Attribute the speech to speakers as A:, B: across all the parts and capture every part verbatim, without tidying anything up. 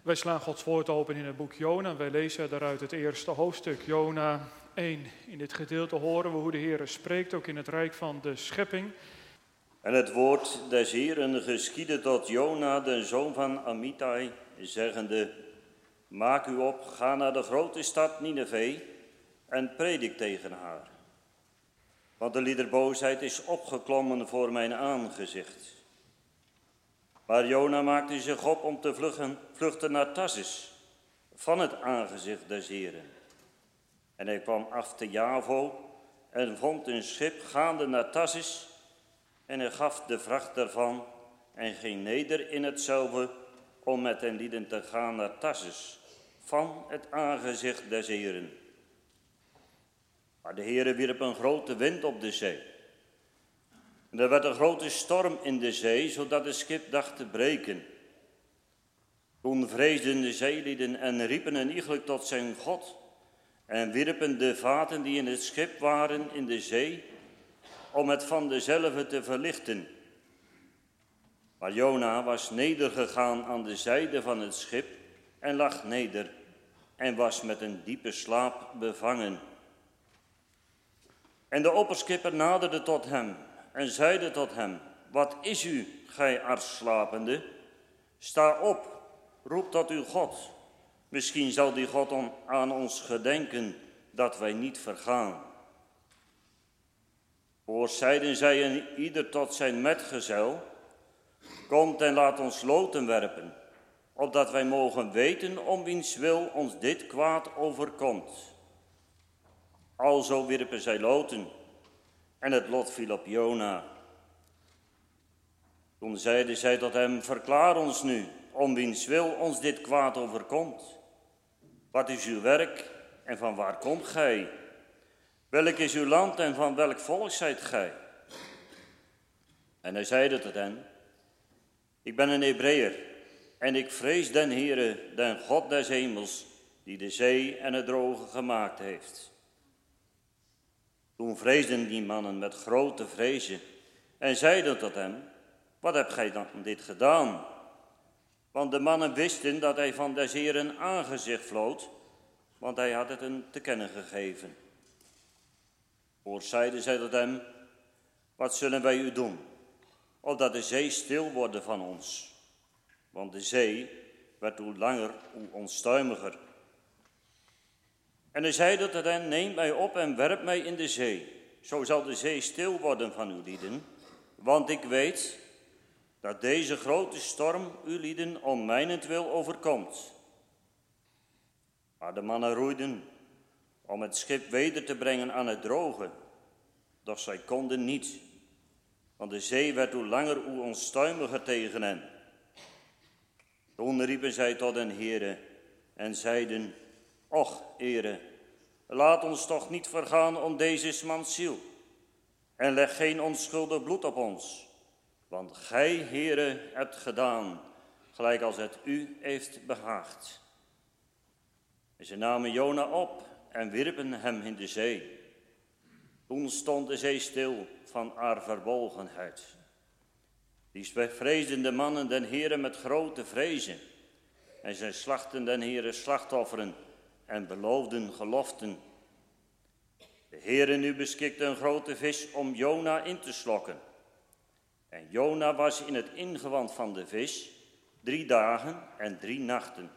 A: Wij slaan Gods woord open in het boek Jona. Wij lezen daaruit het eerste hoofdstuk, Jona één. In dit gedeelte horen we hoe de Heer spreekt, ook in het rijk van de schepping.
B: En het woord des Heeren geschiedde tot Jona, de zoon van Amittai, zeggende: Maak u op, ga naar de grote stad Nineve en predik tegen haar. Want de liederboosheid is opgeklommen voor mijn aangezicht. Maar Jona maakte zich op om te vluchten, vluchten naar Tarsis, van het aangezicht des Heeren. En hij kwam af te Javo en vond een schip gaande naar Tarsis. En hij gaf de vracht daarvan en ging neder in hetzelfde om met den lieden te gaan naar Tarsis, van het aangezicht des Heeren. Maar de Heere wierp een grote wind op de zee. En er werd een grote storm in de zee, zodat het schip dacht te breken. Toen vreesden de zeelieden en riepen een iegelijk tot zijn God en wierpen de vaten die in het schip waren in de zee, om het van dezelve te verlichten. Maar Jona was nedergegaan aan de zijde van het schip en lag neder en was met een diepe slaap bevangen. En de opperskipper naderde tot hem en zeide tot hem: Wat is u, gij artslapende? Sta op, roep tot uw God. Misschien zal die God om aan ons gedenken dat wij niet vergaan. Voor zeiden zij en ieder tot zijn metgezel: Komt en laat ons loten werpen, opdat wij mogen weten om wiens wil ons dit kwaad overkomt. Alzo wierpen zij loten, en het lot viel op Jona. Toen zeiden zij tot hem: Verklaar ons nu, om wiens wil ons dit kwaad overkomt. Wat is uw werk en van waar komt gij? Welk is uw land en van welk volk zijt gij? En hij zeide tot hen: Ik ben een Hebreeër en ik vrees den Heere, den God des hemels, die de zee en het droge gemaakt heeft. Toen vreesden die mannen met grote vrezen en zeiden tot hem: Wat hebt gij dan dit gedaan? Want de mannen wisten dat hij van des Heeren aangezicht vlood, want hij had het hen te kennen gegeven. Voor zeiden zij tot hem: Wat zullen wij u doen, opdat de zee stil worden van ons? Want de zee werd hoe langer, hoe onstuimiger. En hij zeide tot hen: Neem mij op en werp mij in de zee. Zo zal de zee stil worden van uw lieden. Want ik weet dat deze grote storm uw lieden om mijnentwil overkomt. Maar de mannen roeiden om het schip weder te brengen aan het droge. Doch zij konden niet, want de zee werd hoe langer hoe onstuimiger tegen hen. Toen riepen zij tot den Heere en zeiden: Och, Heere, laat ons toch niet vergaan om deze mans ziel. En leg geen onschuldig bloed op ons. Want gij, Heere, hebt gedaan, gelijk als het u heeft behaagd. En ze namen Jona op en wierpen hem in de zee. Toen stond de zee stil van haar verbolgenheid. Die vreesden de mannen den Heere met grote vrezen. En zij slachten den Heere slachtofferen en beloofden geloften. De Heere nu beschikte een grote vis om Jona in te slokken. En Jona was in het ingewand van de vis drie dagen en drie nachten.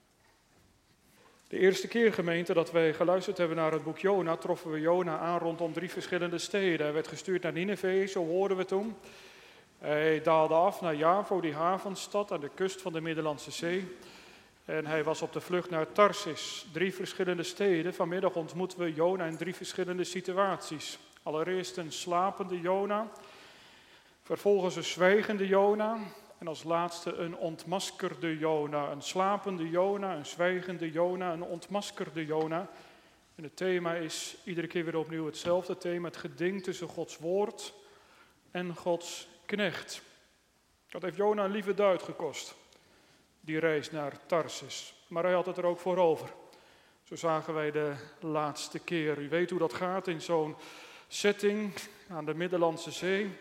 A: De eerste keer, gemeente, dat wij geluisterd hebben naar het boek Jona, troffen we Jona aan rondom drie verschillende steden. Hij werd gestuurd naar Nineve, zo hoorden we toen. Hij daalde af naar Javo, die havenstad aan de kust van de Middellandse Zee. En hij was op de vlucht naar Tarsis. Drie verschillende steden. Vanmiddag ontmoeten we Jona in drie verschillende situaties. Allereerst een slapende Jona. Vervolgens een zwijgende Jona. En als laatste een ontmaskerde Jona. Een slapende Jona, een zwijgende Jona, een ontmaskerde Jona. En het thema is iedere keer weer opnieuw hetzelfde thema. Het geding tussen Gods woord en Gods knecht. Dat heeft Jona een lieve duit gekost. Die reis naar Tarsis. Maar hij had het er ook voor over. Zo zagen wij de laatste keer. U weet hoe dat gaat in zo'n setting aan de Middellandse Zee.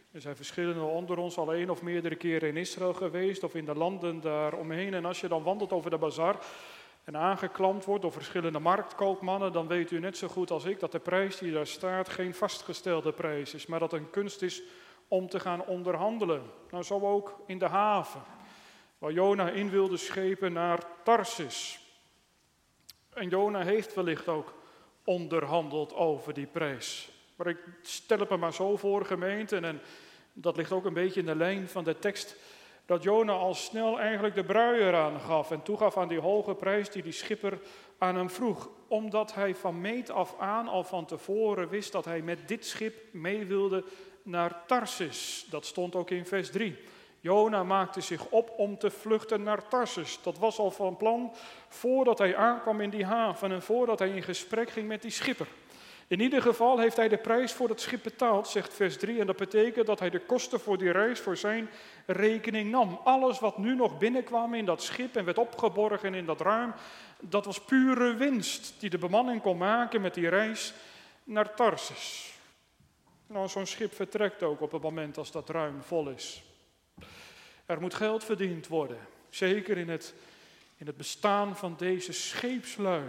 A: Er zijn verschillende onder ons al één of meerdere keren in Israël geweest of in de landen daaromheen. En als je dan wandelt over de bazar en aangeklampt wordt door verschillende marktkoopmannen, dan weet u net zo goed als ik dat de prijs die daar staat geen vastgestelde prijs is, maar dat een kunst is om te gaan onderhandelen. Nou, zo ook in de haven, waar Jona in wilde schepen naar Tarsis. En Jona heeft wellicht ook onderhandeld over die prijs. Maar ik stel het me maar zo voor, gemeente, en dat ligt ook een beetje in de lijn van de tekst, dat Jona al snel eigenlijk de bruier aangaf en toegaf aan die hoge prijs die die schipper aan hem vroeg. Omdat hij van meet af aan al van tevoren wist dat hij met dit schip mee wilde naar Tarsis. Dat stond ook in vers drie. Jona maakte zich op om te vluchten naar Tarsus. Dat was al van plan voordat hij aankwam in die haven en voordat hij in gesprek ging met die schipper. In ieder geval heeft hij de prijs voor het schip betaald, zegt vers drie. En dat betekent dat hij de kosten voor die reis voor zijn rekening nam. Alles wat nu nog binnenkwam in dat schip en werd opgeborgen in dat ruim, dat was pure winst die de bemanning kon maken met die reis naar Tarsus. Nou, zo'n schip vertrekt ook op het moment als dat ruim vol is. Er moet geld verdiend worden, zeker in het, in het bestaan van deze scheepslui.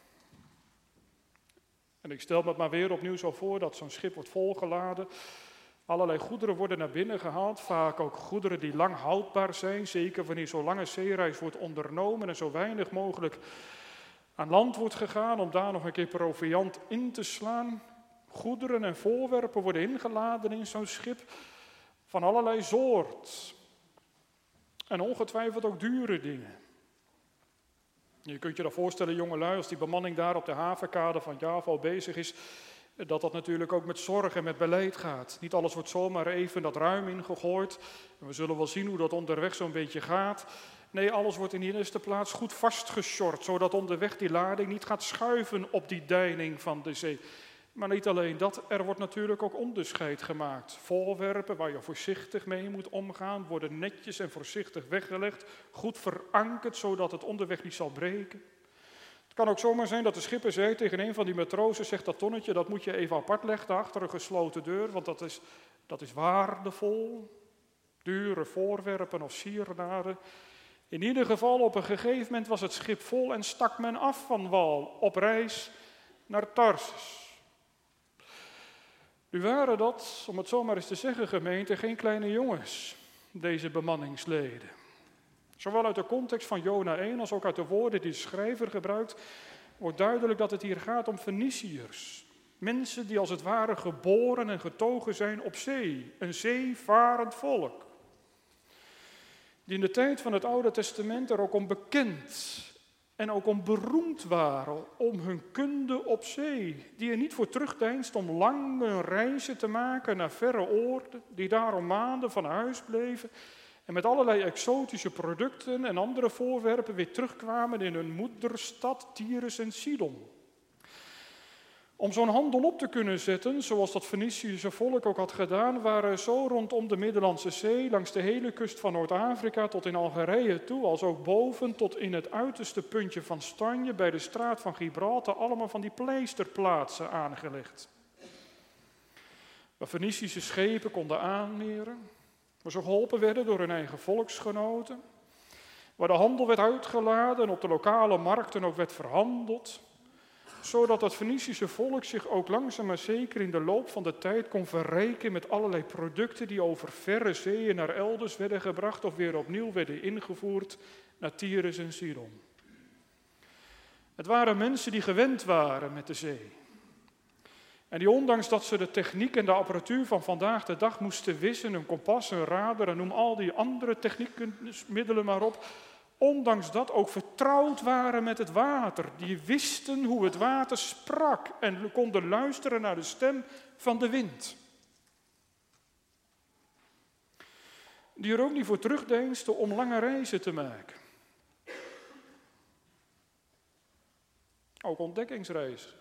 A: En ik stel me het maar weer opnieuw zo voor dat zo'n schip wordt volgeladen. Allerlei goederen worden naar binnen gehaald, vaak ook goederen die lang houdbaar zijn. Zeker wanneer zo'n lange zeereis wordt ondernomen en zo weinig mogelijk aan land wordt gegaan om daar nog een keer proviand in te slaan. Goederen en voorwerpen worden ingeladen in zo'n schip van allerlei soort. En ongetwijfeld ook dure dingen. Je kunt je dan voorstellen, jongelui, als die bemanning daar op de havenkade van Java al bezig is, dat dat natuurlijk ook met zorg en met beleid gaat. Niet alles wordt zomaar even dat ruim ingegooid. En we zullen wel zien hoe dat onderweg zo'n beetje gaat. Nee, alles wordt in de eerste plaats goed vastgeshort, zodat onderweg die lading niet gaat schuiven op die deining van de zee. Maar niet alleen dat, er wordt natuurlijk ook onderscheid gemaakt. Voorwerpen waar je voorzichtig mee moet omgaan, worden netjes en voorzichtig weggelegd, goed verankerd, zodat het onderweg niet zal breken. Het kan ook zomaar zijn dat de schipper zei tegen een van die matrozen, zegt dat tonnetje, dat moet je even apart leggen achter een gesloten deur, want dat is, dat is waardevol. Dure voorwerpen of sieraden. In ieder geval, op een gegeven moment was het schip vol en stak men af van wal op reis naar Tarsus. Nu waren dat, om het zomaar eens te zeggen, gemeente, geen kleine jongens, deze bemanningsleden. Zowel uit de context van Jona één als ook uit de woorden die de schrijver gebruikt, wordt duidelijk dat het hier gaat om Feniciërs. Mensen die als het ware geboren en getogen zijn op zee, een zeevarend volk. Die in de tijd van het Oude Testament er ook om bekend en ook om beroemd waren, om hun kunde op zee. Die er niet voor terugdeinst om lange reizen te maken naar verre oorden, die daarom maanden van huis bleven en met allerlei exotische producten en andere voorwerpen weer terugkwamen in hun moederstad Tyrus en Sidon. Om zo'n handel op te kunnen zetten, zoals dat Fenicische volk ook had gedaan, waren zo rondom de Middellandse Zee, langs de hele kust van Noord-Afrika tot in Algerije toe, als ook boven tot in het uiterste puntje van Spanje, bij de straat van Gibraltar, allemaal van die pleisterplaatsen aangelegd. Waar Fenicische schepen konden aanmeren, waar ze geholpen werden door hun eigen volksgenoten, waar de handel werd uitgeladen en op de lokale markten ook werd verhandeld, zodat het Fenicische volk zich ook langzaam maar zeker in de loop van de tijd kon verrijken met allerlei producten die over verre zeeën naar elders werden gebracht of weer opnieuw werden ingevoerd naar Tyrus en Sidon. Het waren mensen die gewend waren met de zee. En die ondanks dat ze de techniek en de apparatuur van vandaag de dag moesten wissen, een kompas, een radar en noem al die andere techniekmiddelen maar op, ondanks dat ook vertrouwd waren met het water. Die wisten hoe het water sprak en konden luisteren naar de stem van de wind. Die er ook niet voor terugdeinsten om lange reizen te maken. Ook ontdekkingsreizen.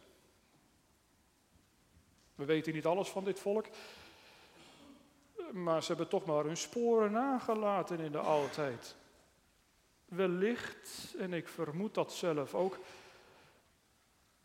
A: We weten niet alles van dit volk, maar ze hebben toch maar hun sporen nagelaten in de oudheid. Wellicht, en ik vermoed dat zelf ook,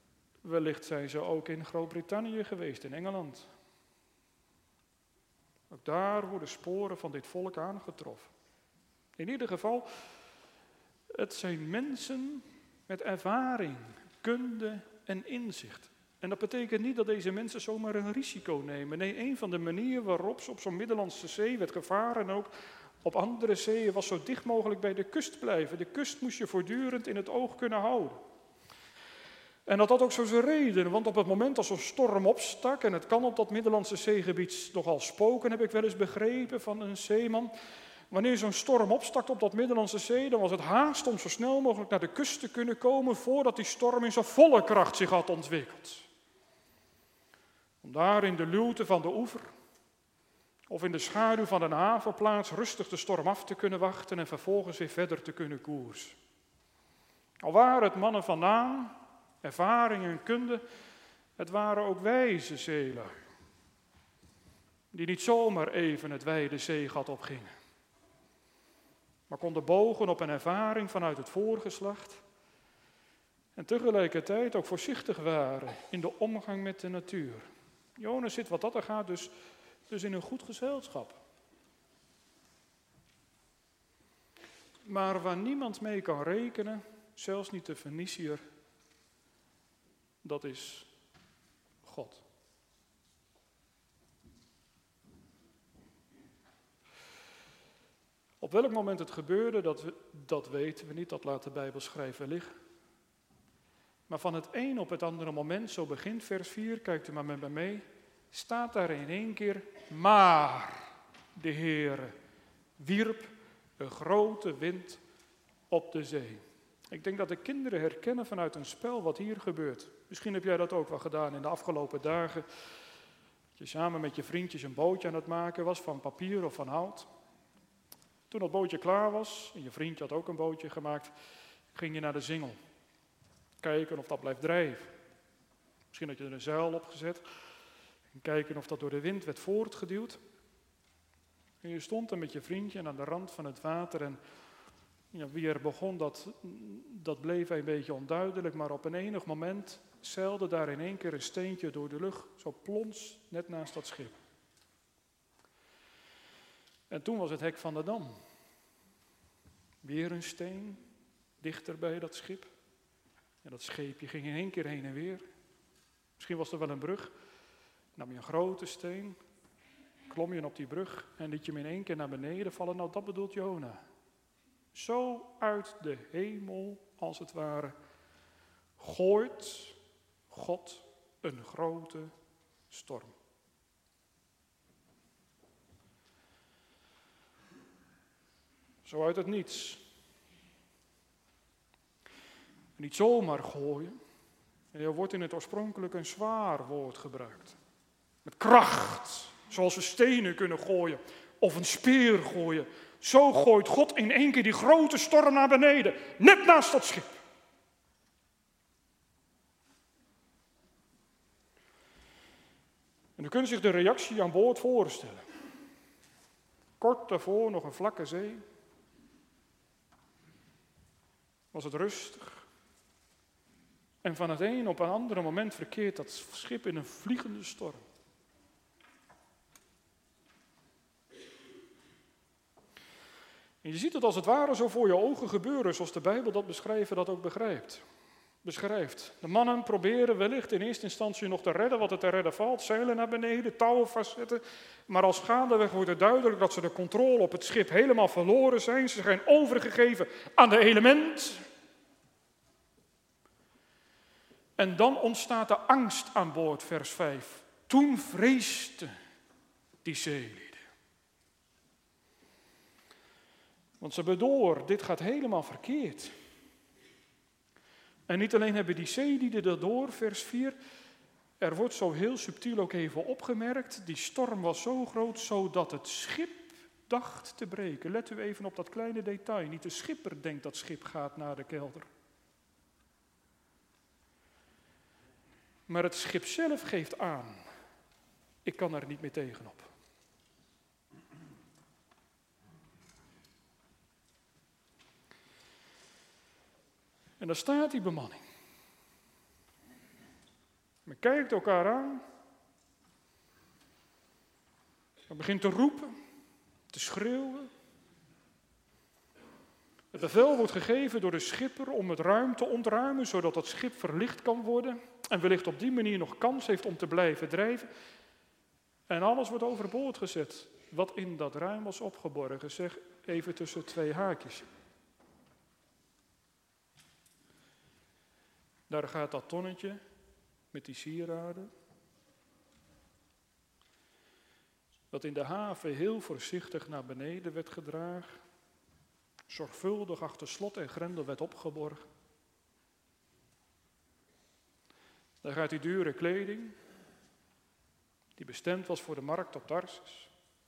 A: wellicht zijn ze ook in Groot-Brittannië geweest, in Engeland. Ook daar worden sporen van dit volk aangetroffen. In ieder geval, het zijn mensen met ervaring, kunde en inzicht. En dat betekent niet dat deze mensen zomaar een risico nemen. Nee, een van de manieren waarop ze op zo'n Middellandse Zee werd gevaren en ook op andere zeeën was zo dicht mogelijk bij de kust blijven. De kust moest je voortdurend in het oog kunnen houden. En dat had ook zo zijn reden, want op het moment als zo'n storm opstak, en het kan op dat Middellandse zeegebied nogal spoken, heb ik wel eens begrepen van een zeeman. Wanneer zo'n storm opstak op dat Middellandse Zee, dan was het haast om zo snel mogelijk naar de kust te kunnen komen voordat die storm in zijn volle kracht zich had ontwikkeld. Om daar in de luwte van de oever of in de schaduw van een havenplaats rustig de storm af te kunnen wachten en vervolgens weer verder te kunnen koersen. Al waren het mannen van naam, ervaring en kunde, het waren ook wijze zeelui, die niet zomaar even het wijde zeegat opgingen, maar konden bogen op een ervaring vanuit het voorgeslacht en tegelijkertijd ook voorzichtig waren in de omgang met de natuur. Jonas zit wat dat er gaat dus, dus in een goed gezelschap. Maar waar niemand mee kan rekenen, zelfs niet de Feniciër, dat is God. Op welk moment het gebeurde, dat, we, dat weten we niet, dat laat de Bijbel schrijven liggen. Maar van het een op het andere moment, zo begint vers vier, kijkt u maar met me mee, staat daar in één keer, maar de Heere wierp een grote wind op de zee. Ik denk dat de kinderen herkennen vanuit een spel wat hier gebeurt. Misschien heb jij dat ook wel gedaan in de afgelopen dagen. Dat je samen met je vriendjes een bootje aan het maken was van papier of van hout. Toen dat bootje klaar was, en je vriendje had ook een bootje gemaakt, ging je naar de Singel. Kijken of dat blijft drijven. Misschien had je er een zeil op gezet. En kijken of dat door de wind werd voortgeduwd. En je stond dan met je vriendje aan de rand van het water. En ja, wie er begon, dat, dat bleef een beetje onduidelijk. Maar op een enig moment zeilde daar in één keer een steentje door de lucht. Zo plons, net naast dat schip. En toen was het hek van de dam. Weer een steen, dichter bij dat schip. En dat scheepje ging in één keer heen en weer. Misschien was er wel een brug. Nam je een grote steen, klom je op die brug en liet je hem in één keer naar beneden vallen. Nou, dat bedoelt Jona. Zo uit de hemel, als het ware, gooit God een grote storm. Zo uit het niets. Niet zomaar gooien. Er wordt in het oorspronkelijk een zwaar woord gebruikt. Met kracht, zoals we stenen kunnen gooien of een speer gooien. Zo gooit God in één keer die grote storm naar beneden, net naast dat schip. En u kunt zich de reactie aan boord voorstellen. Kort daarvoor nog een vlakke zee. Was het rustig. En van het een op een andere moment verkeert dat schip in een vliegende storm. En je ziet het als het ware zo voor je ogen gebeuren, zoals de Bijbel dat beschrijven, dat ook begrijpt. Beschrijft. De mannen proberen wellicht in eerste instantie nog te redden wat er te redden valt. Zeilen naar beneden, touwen vastzetten. Maar als gaandeweg wordt het duidelijk dat ze de controle op het schip helemaal verloren zijn. Ze zijn overgegeven aan de element. En dan ontstaat de angst aan boord, vers vijf. Toen vreesden die zeelieden. Want ze hebben door, dit gaat helemaal verkeerd. En niet alleen hebben die zeelieden dat door, vers vier. Er wordt zo heel subtiel ook even opgemerkt. Die storm was zo groot, zodat het schip dacht te breken. Let u even op dat kleine detail. Niet de schipper denkt dat het schip gaat naar de kelder. Maar het schip zelf geeft aan, ik kan er niet meer tegenop. En daar staat die bemanning. Men kijkt elkaar aan. Hij begint te roepen, te schreeuwen. Het bevel wordt gegeven door de schipper om het ruim te ontruimen, zodat het schip verlicht kan worden en wellicht op die manier nog kans heeft om te blijven drijven. En alles wordt overboord gezet, wat in dat ruim was opgeborgen, zeg even tussen twee haakjes. Daar gaat dat tonnetje met die sieraden, dat in de haven heel voorzichtig naar beneden werd gedragen, zorgvuldig achter slot en grendel werd opgeborgen. Daar gaat die dure kleding, die bestemd was voor de markt op Tarsus,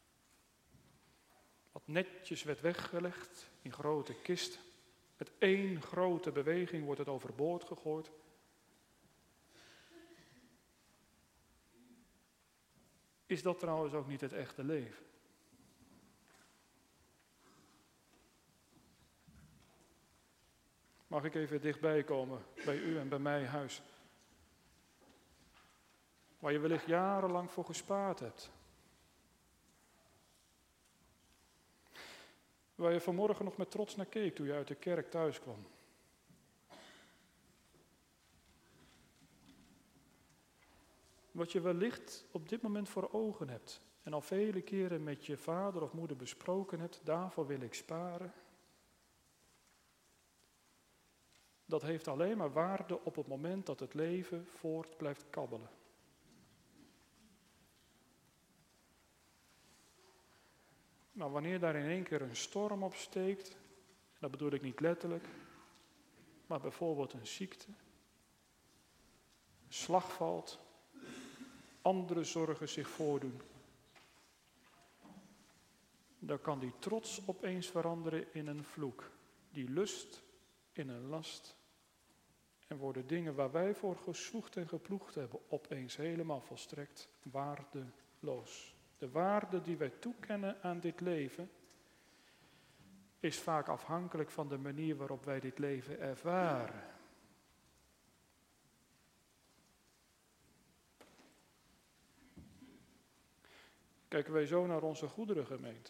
A: wat netjes werd weggelegd in grote kisten. Met één grote beweging wordt het overboord gegooid. Is dat trouwens ook niet het echte leven? Mag ik even dichtbij komen bij u en bij mij huis? Waar je wellicht jarenlang voor gespaard hebt. Waar je vanmorgen nog met trots naar keek toen je uit de kerk thuis kwam. Wat je wellicht op dit moment voor ogen hebt en al vele keren met je vader of moeder besproken hebt, daarvoor wil ik sparen. Dat heeft alleen maar waarde op het moment dat het leven voort blijft kabbelen. Maar wanneer daar in één keer een storm opsteekt, en dat bedoel ik niet letterlijk, maar bijvoorbeeld een ziekte, een slag valt, andere zorgen zich voordoen, dan kan die trots opeens veranderen in een vloek, die lust in een last, en worden dingen waar wij voor gezwoegd en geploegd hebben opeens helemaal volstrekt waardeloos. De waarde die wij toekennen aan dit leven is vaak afhankelijk van de manier waarop wij dit leven ervaren. Kijken wij zo naar onze goederengemeente.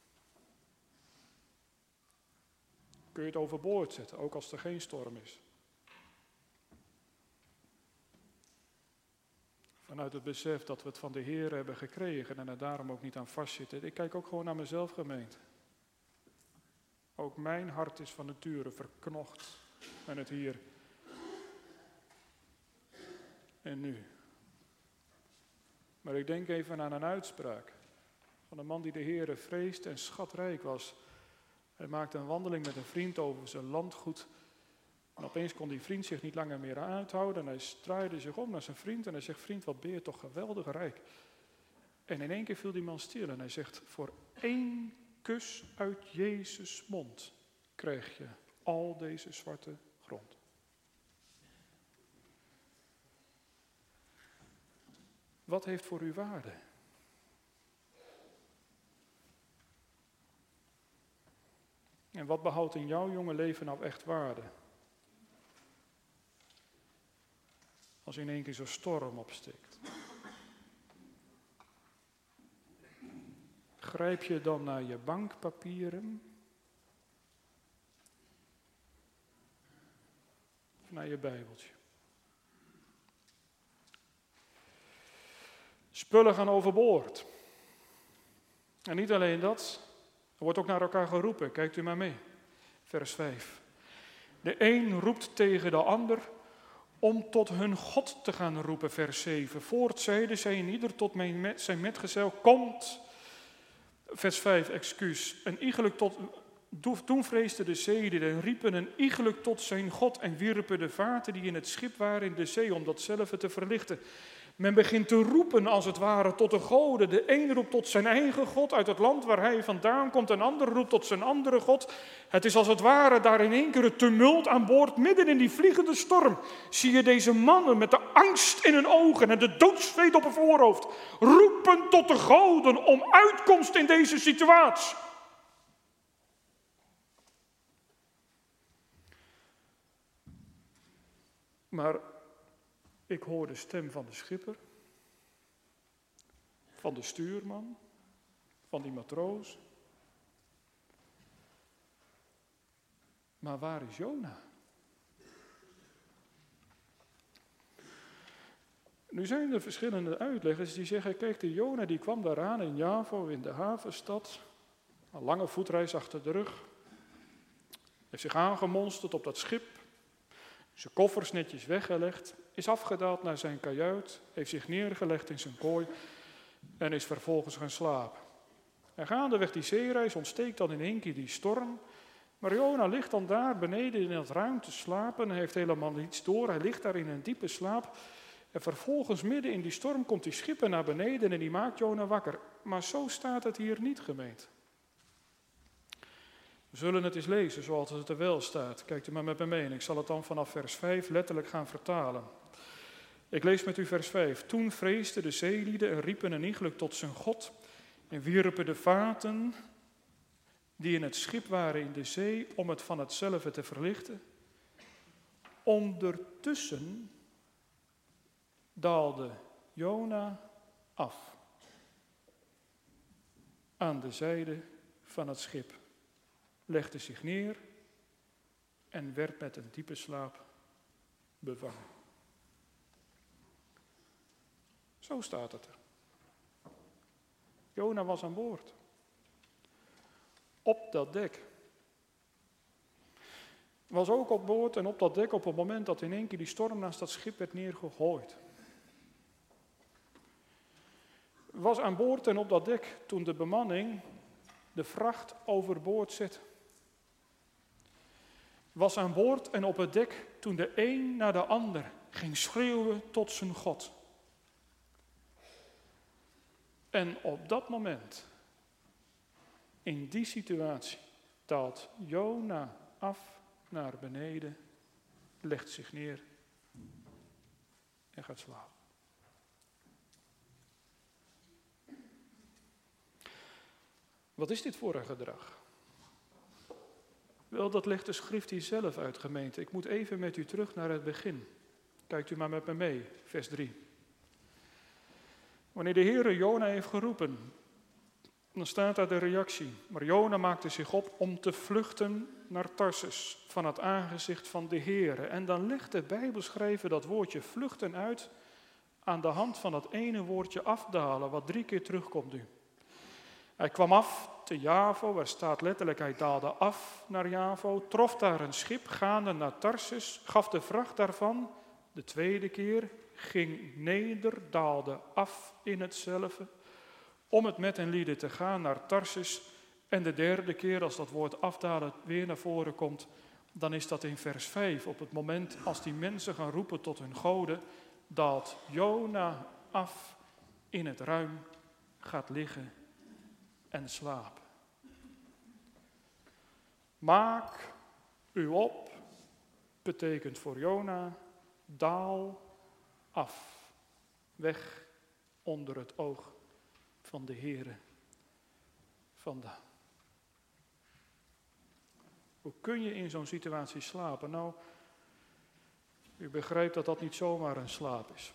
A: Kun je het overboord zetten, ook als er geen storm is. Vanuit het besef dat we het van de Heer hebben gekregen en er daarom ook niet aan vastzitten. Ik kijk ook gewoon naar mezelf, gemeente. Ook mijn hart is van nature verknocht met het hier en nu. Maar ik denk even aan een uitspraak van een man die de Heere vreest en schatrijk was. Hij maakte een wandeling met een vriend over zijn landgoed. En opeens kon die vriend zich niet langer meer uithouden. En hij draaide zich om naar zijn vriend en hij zegt: vriend, wat ben je toch geweldig rijk. En in één keer viel die man stil en hij zegt: voor één kus uit Jezus' mond krijg je al deze zwarte grond. Wat heeft voor u waarde? En wat behoudt in jouw jonge leven nou echt waarde? Als in één keer zo'n storm opsteekt. Grijp je dan naar je bankpapieren? Of naar je Bijbeltje? Spullen gaan overboord. En niet alleen dat, er wordt ook naar elkaar geroepen. Kijkt u maar mee. Vers vijf. De een roept tegen de ander om tot hun God te gaan roepen. Vers zeven. Voort zeiden zij en ieder tot mijn, zijn metgezel komt. Vers vijf, excuus. Een iegelijk tot, toen vreesden de zeden en riepen een iegelijk tot zijn God en wierpen de vaarten die in het schip waren in de zee om dat zelf te verlichten. Men begint te roepen als het ware tot de goden. De een roept tot zijn eigen God uit het land waar hij vandaan komt. Een ander roept tot zijn andere God. Het is als het ware daar in één keer het tumult aan boord. Midden in die vliegende storm zie je deze mannen met de angst in hun ogen en de doodsvreed op hun voorhoofd roepen tot de goden om uitkomst in deze situatie. Maar ik hoor de stem van de schipper, van de stuurman, van die matroos. Maar waar is Jona? Nu zijn er verschillende uitleggers die zeggen, kijk, de Jona die kwam daaraan in Javo, in de havenstad. Een lange voetreis achter de rug. Heeft zich aangemonsterd op dat schip. Zijn koffers netjes weggelegd. Is afgedaald naar zijn kajuit. Heeft zich neergelegd in zijn kooi. En is vervolgens gaan slapen. En gaandeweg die zeereis ontsteekt dan in één keer die storm. Maar Jona ligt dan daar beneden in het ruim te slapen. Hij heeft helemaal niets door. Hij ligt daar in een diepe slaap. En vervolgens midden in die storm komt die schipper naar beneden en die maakt Jona wakker. Maar zo staat het hier niet, gemeente. We zullen het eens lezen zoals het er wel staat. Kijkt u maar met me mee. Ik zal het dan vanaf vers vijf letterlijk gaan vertalen. Ik lees met u vers vijf. Toen vreesden de zeelieden en riepen een iegelijk tot zijn God en wierpen de vaten die in het schip waren in de zee om het van hetzelfde te verlichten. Ondertussen daalde Jona af aan de zijde van het schip, legde zich neer en werd met een diepe slaap bevangen. Zo staat het er. Jona was aan boord. Op dat dek. Was ook op boord en op dat dek op het moment dat in één keer die storm naast dat schip werd neergegooid. Was aan boord en op dat dek toen de bemanning de vracht overboord zette. Was aan boord en op het dek toen de een naar de ander ging schreeuwen tot zijn God. En op dat moment, in die situatie, daalt Jona af naar beneden, legt zich neer en gaat slapen. Wat is dit voor een gedrag? Wel, dat legt de schrift hier zelf uit, gemeente. Ik moet even met u terug naar het begin. Kijkt u maar met me mee, vers drie. Wanneer de Heere Jona heeft geroepen, dan staat daar de reactie. Maar Jona maakte zich op om te vluchten naar Tarsus, van het aangezicht van de Heere. En dan legt de Bijbelschrijver dat woordje vluchten uit aan de hand van dat ene woordje afdalen, wat drie keer terugkomt nu. Hij kwam af te Javo, er staat letterlijk, hij daalde af naar Javo, trof daar een schip gaande naar Tarsus, gaf de vracht daarvan, de tweede keer, ging neder, daalde af in hetzelfde, om het met hen lieden te gaan naar Tarsus. En de derde keer, als dat woord afdalen weer naar voren komt, dan is dat in vers vijf. Op het moment als die mensen gaan roepen tot hun goden, daalt Jona af in het ruim, gaat liggen en slapen. Maak u op, betekent voor Jona, daal af, weg onder het oog van de Heere vandaan. Hoe kun je in zo'n situatie slapen? Nou, u begrijpt dat dat niet zomaar een slaap is.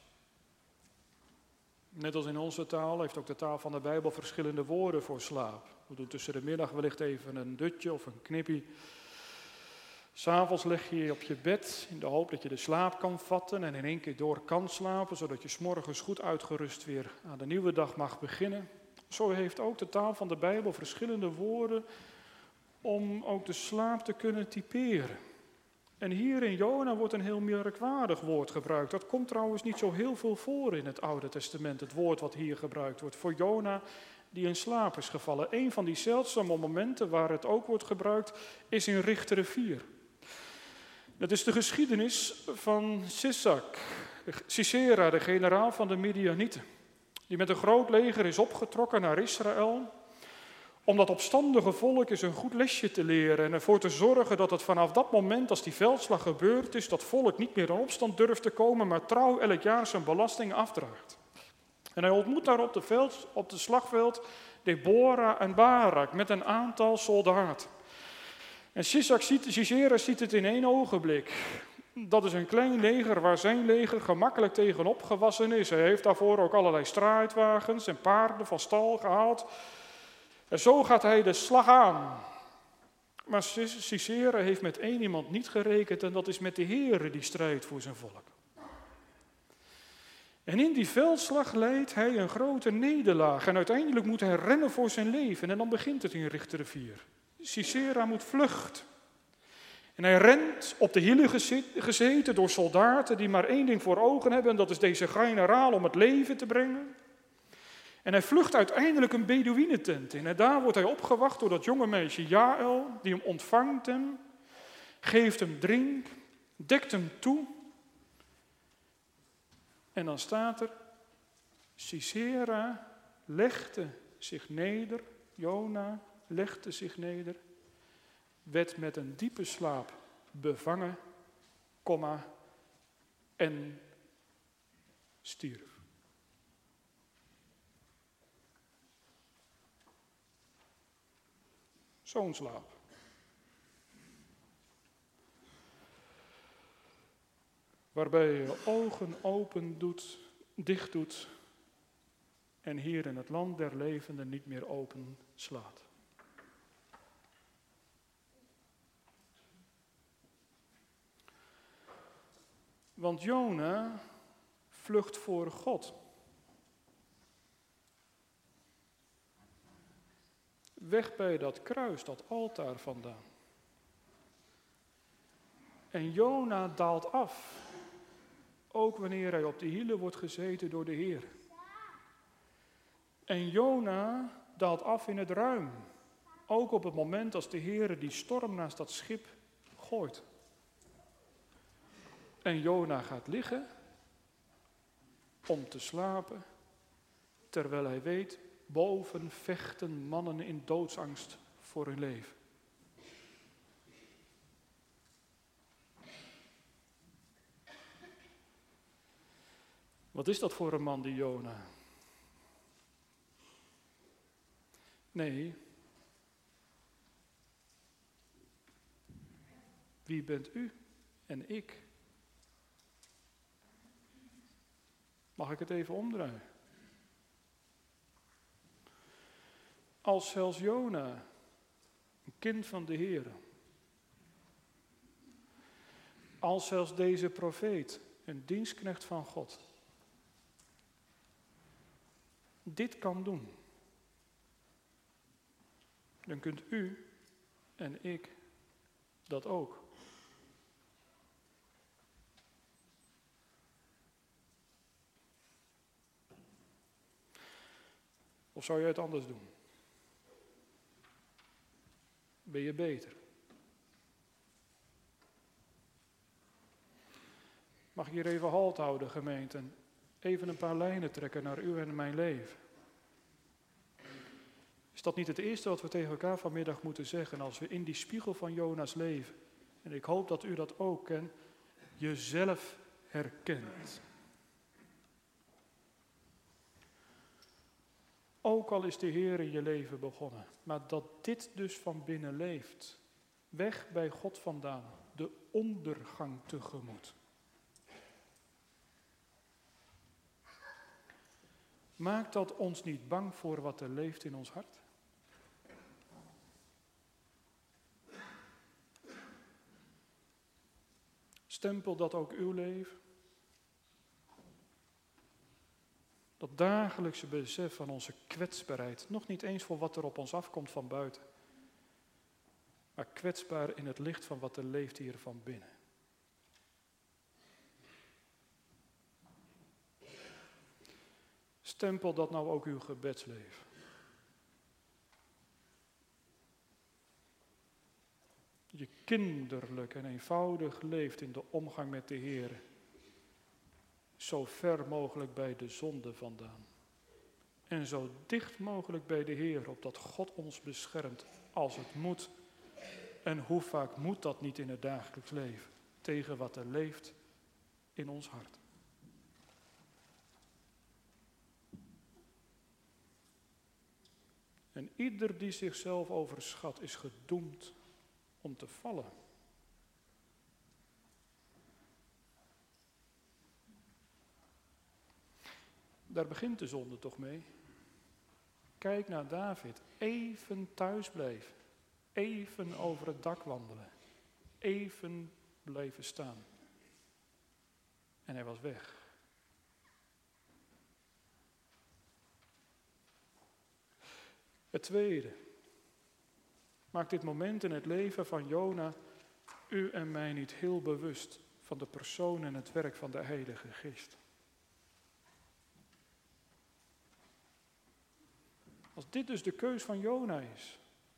A: Net als in onze taal heeft ook de taal van de Bijbel verschillende woorden voor slaap. We doen tussen de middag wellicht even een dutje of een knippie. 'S'avonds leg je je op je bed in de hoop dat je de slaap kan vatten en in één keer door kan slapen, zodat je 's morgens goed uitgerust weer aan de nieuwe dag mag beginnen. Zo heeft ook de taal van de Bijbel verschillende woorden om ook de slaap te kunnen typeren. En hier in Jona wordt een heel merkwaardig woord gebruikt. Dat komt trouwens niet zo heel veel voor in het Oude Testament, het woord wat hier gebruikt wordt. Voor Jona die in slaap is gevallen. Een van die zeldzame momenten waar het ook wordt gebruikt is in Richteren vier. Dat is de geschiedenis van Sisak, Sisera, de generaal van de Midianieten. Die met een groot leger is opgetrokken naar Israël, om dat opstandige volk eens een goed lesje te leren en ervoor te zorgen dat het vanaf dat moment, als die veldslag gebeurd is, dat volk niet meer in opstand durft te komen, maar trouw elk jaar zijn belasting afdraagt. En hij ontmoet daar op de, veld, op de slagveld Deborah en Barak met een aantal soldaten. En Sisak ziet, Sisera ziet het in één ogenblik. Dat is een klein leger waar zijn leger gemakkelijk tegen opgewassen is. Hij heeft daarvoor ook allerlei strijdwagens en paarden van stal gehaald. En zo gaat hij de slag aan. Maar Sisera heeft met één iemand niet gerekend en dat is met de Heere die strijdt voor zijn volk. En in die veldslag leidt hij een grote nederlaag en uiteindelijk moet hij rennen voor zijn leven en dan begint het in Richteren vier. Sisera moet vluchten. En hij rent op de hielen gezeten door soldaten die maar één ding voor ogen hebben en dat is deze generaal om het leven te brengen. En hij vlucht uiteindelijk een Bedouinentent in en daar wordt hij opgewacht door dat jonge meisje Jaël, die hem ontvangt hem, geeft hem drink, dekt hem toe. En dan staat er, Sisera legde zich neder, Jona legde zich neder, werd met een diepe slaap bevangen, komma, en stierf. Zo'n slaap. Waarbij je je ogen open doet, dicht doet en hier in het land der levenden niet meer open slaat. Want Jona vlucht voor God. Weg bij dat kruis, dat altaar vandaan. En Jona daalt af. Ook wanneer hij op de hielen wordt gezeten door de Heer. En Jona daalt af in het ruim. Ook op het moment als de Heer die storm naast dat schip gooit. En Jona gaat liggen om te slapen, terwijl hij weet, boven vechten mannen in doodsangst voor hun leven. Wat is dat voor een man, die Jona? Nee. Wie bent u en ik? Mag ik het even omdraaien? Als zelfs Jona, een kind van de Heer, als zelfs deze profeet, een dienstknecht van God, dit kan doen, dan kunt u en ik dat ook. Of zou jij het anders doen? Ben je beter? Mag ik hier even halt houden, gemeente, en even een paar lijnen trekken naar u en mijn leven? Is dat niet het eerste wat we tegen elkaar vanmiddag moeten zeggen als we in die spiegel van Jona's leven, en ik hoop dat u dat ook kent, jezelf herkent? Ook al is de Heer in je leven begonnen, maar dat dit dus van binnen leeft. Weg bij God vandaan, de ondergang tegemoet. Maakt dat ons niet bang voor wat er leeft in ons hart? Stempel dat ook uw leven? Dat dagelijkse besef van onze kwetsbaarheid, nog niet eens voor wat er op ons afkomt van buiten, maar kwetsbaar in het licht van wat er leeft hier van binnen. Stempel dat nou ook uw gebedsleven. Je kinderlijk en eenvoudig leeft in de omgang met de Heer. Zo ver mogelijk bij de zonde vandaan. En zo dicht mogelijk bij de Heer, opdat God ons beschermt als het moet. En hoe vaak moet dat niet in het dagelijks leven, tegen wat er leeft in ons hart. En ieder die zichzelf overschat is gedoemd om te vallen. Daar begint de zonde toch mee? Kijk naar David. Even thuis blijven. Even over het dak wandelen. Even blijven staan. En hij was weg. Het tweede. Maakt dit moment in het leven van Jona u en mij niet heel bewust van de persoon en het werk van de Heilige Geest. Als dit dus de keus van Jona is.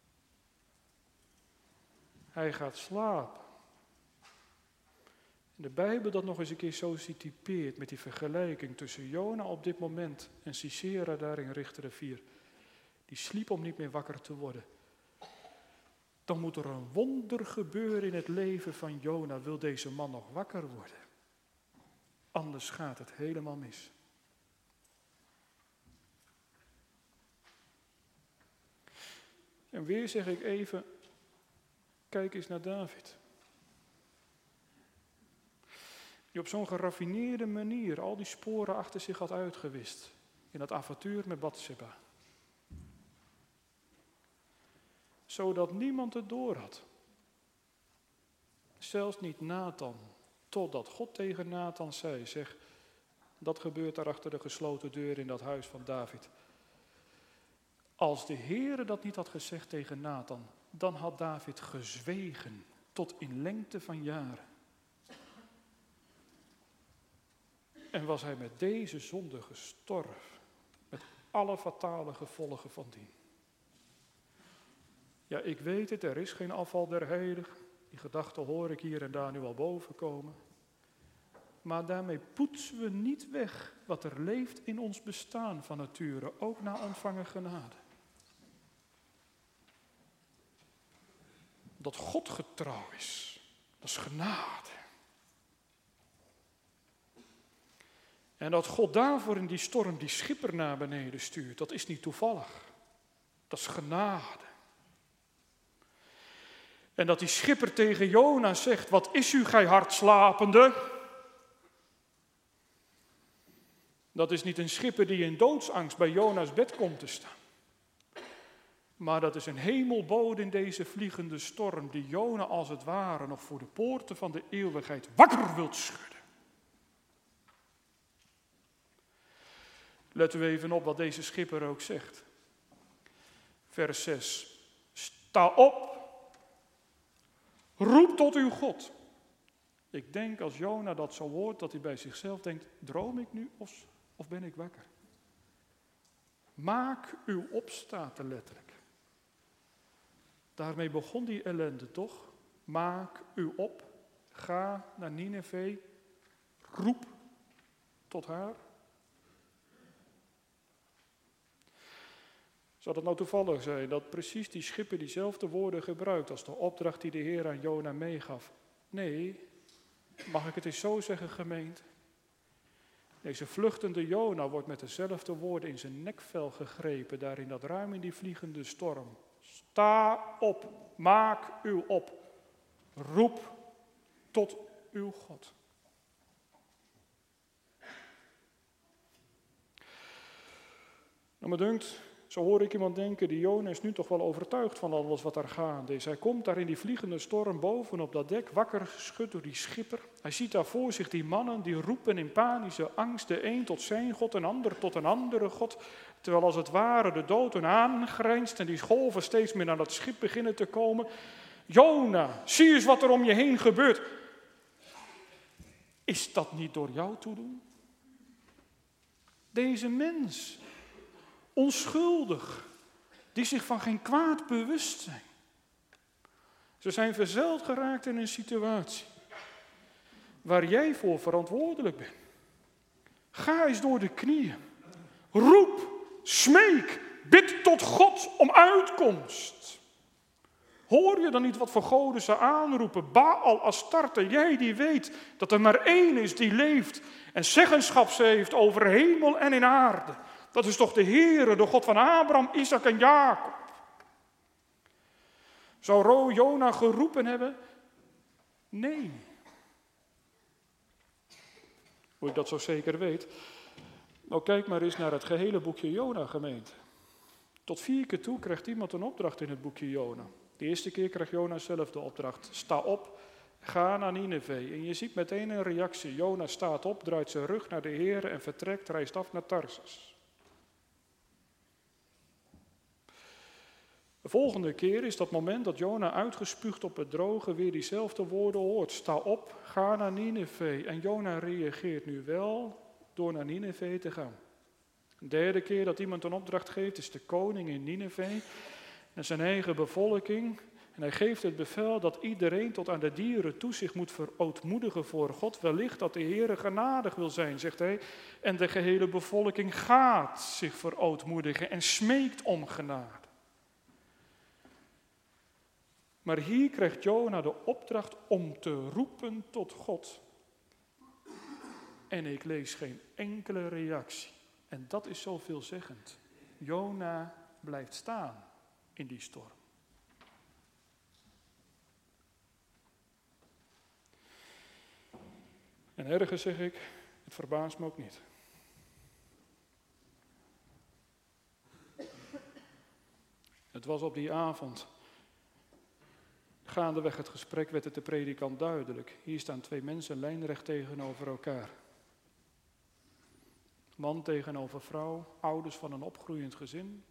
A: Hij gaat slapen. En de Bijbel dat nog eens een keer zo typeert met die vergelijking tussen Jona op dit moment en Sisera daar in Richteren vier. Die sliep om niet meer wakker te worden. Dan moet er een wonder gebeuren in het leven van Jona, wil deze man nog wakker worden. Anders gaat het helemaal mis. En weer zeg ik even, kijk eens naar David. Die op zo'n geraffineerde manier al die sporen achter zich had uitgewist. In dat avontuur met Batseba. Zodat niemand het door had. Zelfs niet Nathan. Totdat God tegen Nathan zei, zeg, dat gebeurt daar achter de gesloten deur in dat huis van David. Als de Heere dat niet had gezegd tegen Nathan, dan had David gezwegen tot in lengte van jaren. En was hij met deze zonde gestorven, met alle fatale gevolgen van dien. Ja, ik weet het, er is geen afval der heiligen. Die gedachte hoor ik hier en daar nu al boven komen. Maar daarmee poetsen we niet weg wat er leeft in ons bestaan van nature, ook na ontvangen genade. Dat God getrouw is, dat is genade. En dat God daarvoor in die storm die schipper naar beneden stuurt, dat is niet toevallig. Dat is genade. En dat die schipper tegen Jona zegt, wat is u, gij hardslapende? Dat is niet een schipper die in doodsangst bij Jona's bed komt te staan. Maar dat is een hemelbode in deze vliegende storm die Jona als het ware nog voor de poorten van de eeuwigheid wakker wilt schudden. Letten we even op wat deze schipper ook zegt. Vers zes. Sta op. Roep tot uw God. Ik denk als Jona dat zo hoort, dat hij bij zichzelf denkt, droom ik nu of, of ben ik wakker? Maak uw op, staat er letterlijk. Daarmee begon die ellende toch? Maak u op, ga naar Nineve, roep tot haar. Zou het nou toevallig zijn dat precies die schipper diezelfde woorden gebruikt als de opdracht die de Heer aan Jona meegaf? Nee, mag ik het eens zo zeggen, gemeente? Deze vluchtende Jona wordt met dezelfde woorden in zijn nekvel gegrepen, daar in dat ruim in die vliegende storm. Sta op, maak uw op, roep tot uw God. Nou, me dunkt, zo hoor ik iemand denken, die Jona is nu toch wel overtuigd van alles wat er gaande is. Hij komt daar in die vliegende storm boven op dat dek, wakker geschud door die schipper. Hij ziet daar voor zich die mannen die roepen in panische angst, de een tot zijn God, een ander tot een andere God. Terwijl als het ware de dood hen aangrijnst en die golven steeds meer naar dat schip beginnen te komen. Jona, zie eens wat er om je heen gebeurt. Is dat niet door jou toedoen? Deze mens, onschuldig, die zich van geen kwaad bewust zijn. Ze zijn verzeild geraakt in een situatie waar jij voor verantwoordelijk bent. Ga eens door de knieën. Roep, smeek, bid tot God om uitkomst. Hoor je dan niet wat voor goden ze aanroepen? Baal, Astarte, jij die weet dat er maar één is die leeft en zeggenschap heeft over hemel en in aarde. Dat is toch de Heere, de God van Abraham, Isaac en Jacob. Zou Jona geroepen hebben? Nee. Hoe ik dat zo zeker weet? Nou, kijk maar eens naar het gehele boekje Jona, gemeente. Tot vier keer toe krijgt iemand een opdracht in het boekje Jona. De eerste keer krijgt Jona zelf de opdracht. Sta op, ga naar Nineve. En je ziet meteen een reactie. Jona staat op, draait zijn rug naar de Heer en vertrekt, reist af naar Tarsus. De volgende keer is dat moment dat Jona uitgespuugd op het droge weer diezelfde woorden hoort. Sta op, ga naar Nineve. En Jona reageert nu wel door naar Nineve te gaan. De derde keer dat iemand een opdracht geeft is de koning in Nineve en zijn eigen bevolking. En hij geeft het bevel dat iedereen tot aan de dieren toe zich moet verootmoedigen voor God. Wellicht dat de Heere genadig wil zijn, zegt hij. En de gehele bevolking gaat zich verootmoedigen en smeekt om genade. Maar hier krijgt Jona de opdracht om te roepen tot God. En ik lees geen enkele reactie. En dat is zo veelzeggend. Jona blijft staan in die storm. En ergens zeg ik, het verbaast me ook niet. Het was op die avond. Gaandeweg het gesprek werd het de predikant duidelijk. Hier staan twee mensen lijnrecht tegenover elkaar. Man tegenover vrouw, ouders van een opgroeiend gezin.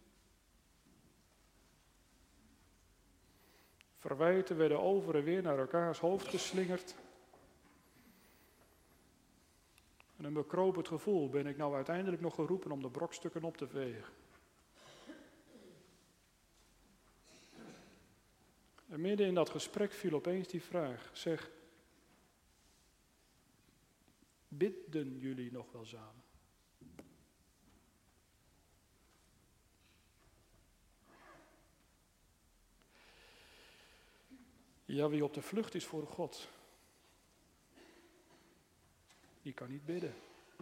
A: Verwijten werden over en weer naar elkaars hoofd geslingerd. En een bekropend gevoel, ben ik nou uiteindelijk nog geroepen om de brokstukken op te vegen. En midden in dat gesprek viel opeens die vraag, zeg, bidden jullie nog wel samen? Ja, wie op de vlucht is voor God, die kan niet bidden.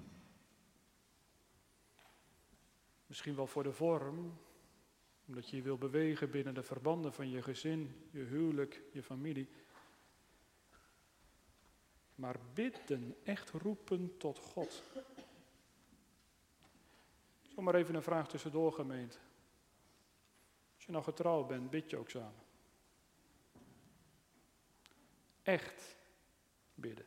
A: Misschien wel voor de vorm, omdat je je wil bewegen binnen de verbanden van je gezin, je huwelijk, je familie. Maar bidden, echt roepen tot God. Zomaar even een vraag tussendoor, gemeente. Als je nou getrouwd bent, bid je ook samen. Echt bidden.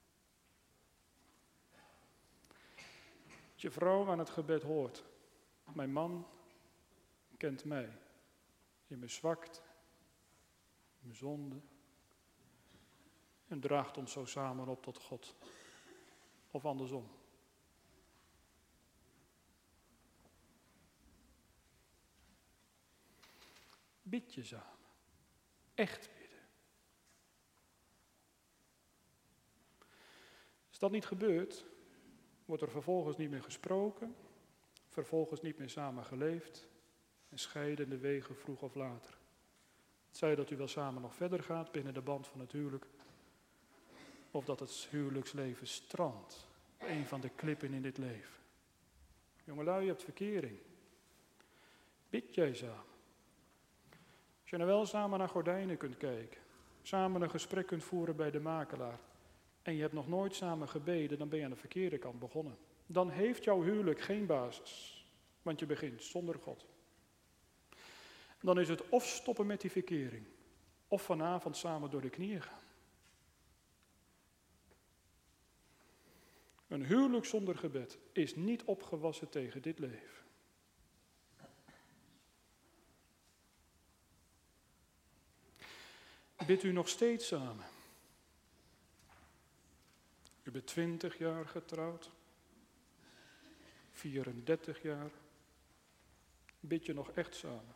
A: Als je vrouw aan het gebed hoort, mijn man kent mij, in mijn zwakte, in mijn zonde, en draagt ons zo samen op tot God. Of andersom. Bid je samen. Echt bidden. Als dat niet gebeurt, wordt er vervolgens niet meer gesproken, vervolgens niet meer samen geleefd en scheiden de wegen vroeg of later. Het zij dat u wel samen nog verder gaat binnen de band van het huwelijk, of dat het huwelijksleven strandt, een van de klippen in dit leven. Jongelui, je hebt verkering. Bid jij samen. Als je nou wel samen naar gordijnen kunt kijken, samen een gesprek kunt voeren bij de makelaar, en je hebt nog nooit samen gebeden, dan ben je aan de verkeerde kant begonnen. Dan heeft jouw huwelijk geen basis, want je begint zonder God. Dan is het of stoppen met die verkering, of vanavond samen door de knieën gaan. Een huwelijk zonder gebed is niet opgewassen tegen dit leven. Bidt u nog steeds samen? U bent twintig jaar getrouwd, vierendertig jaar. Bid je nog echt samen?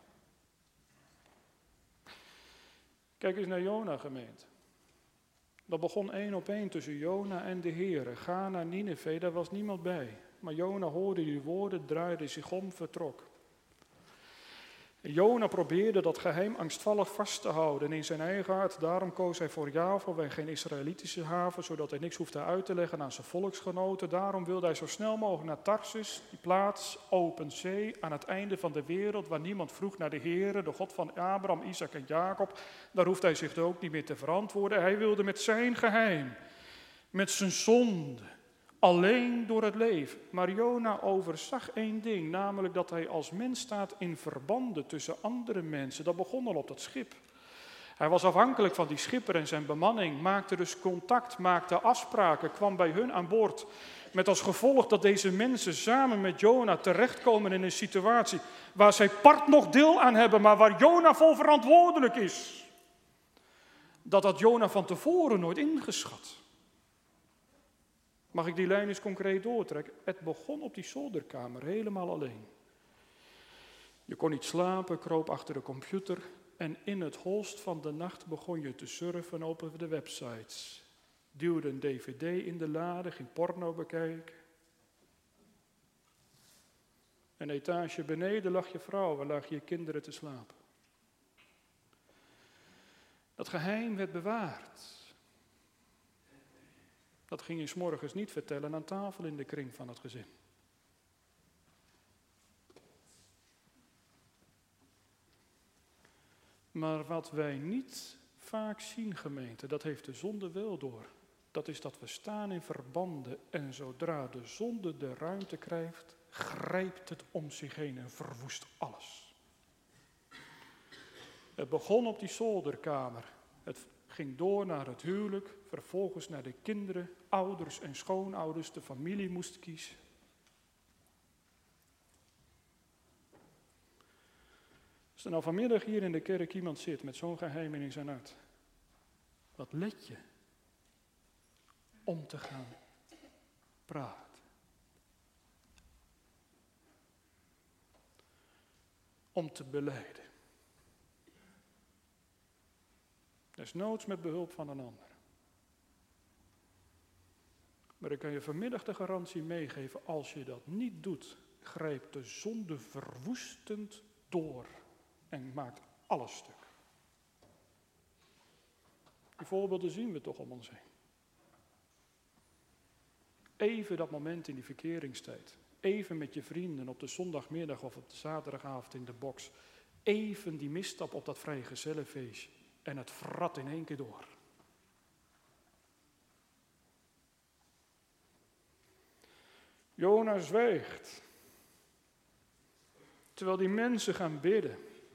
A: Kijk eens naar Jona, gemeente. Dat begon één op één tussen Jona en de Heere. Ga naar Nineve, daar was niemand bij. Maar Jona hoorde die woorden, draaide zich om, vertrok. En Jona probeerde dat geheim angstvallig vast te houden in zijn eigen hart. Daarom koos hij voor Java en geen Israëlitische haven, zodat hij niks hoefde uit te leggen aan zijn volksgenoten. Daarom wilde hij zo snel mogelijk naar Tarsus, die plaats, open zee, aan het einde van de wereld, waar niemand vroeg naar de Heere, de God van Abraham, Isaac en Jacob. Daar hoefde hij zich ook niet meer te verantwoorden. Hij wilde met zijn geheim, met zijn zonde, alleen door het leven. Maar Jona overzag één ding, namelijk dat hij als mens staat in verbanden tussen andere mensen. Dat begon al op dat schip. Hij was afhankelijk van die schipper en zijn bemanning, maakte dus contact, maakte afspraken, kwam bij hun aan boord. Met als gevolg dat deze mensen samen met Jona terechtkomen in een situatie waar zij part nog deel aan hebben, maar waar Jona vol verantwoordelijk is. Dat had Jona van tevoren nooit ingeschat. Mag ik die lijn eens concreet doortrekken? Het begon op die zolderkamer, helemaal alleen. Je kon niet slapen, kroop achter de computer en in het holst van de nacht begon je te surfen op de websites. Duwde een dvd in de lade, ging porno bekijken. Een etage beneden lag je vrouw en lag je kinderen te slapen. Dat geheim werd bewaard. Dat ging je 's morgens niet vertellen aan tafel in de kring van het gezin. Maar wat wij niet vaak zien, gemeente, dat heeft de zonde wel door. Dat is dat we staan in verbanden en zodra de zonde de ruimte krijgt, grijpt het om zich heen en verwoest alles. Het begon op die zolderkamer. Het ging door naar het huwelijk, vervolgens naar de kinderen, ouders en schoonouders, de familie moest kiezen. Als er nou vanmiddag hier in de kerk iemand zit met zo'n geheim in zijn hart, wat let je om te gaan praten? Om te belijden. Desnoods met behulp van een ander. Maar ik kan je vanmiddag de garantie meegeven, als je dat niet doet, grijpt de zonde verwoestend door en maakt alles stuk. Die voorbeelden zien we toch om ons heen. Even dat moment in die verkeringstijd. Even met je vrienden op de zondagmiddag of op de zaterdagavond in de box. Even die misstap op dat vrijgezellenfeestje. En het vrat in één keer door. Jona zwijgt. Terwijl die mensen gaan bidden.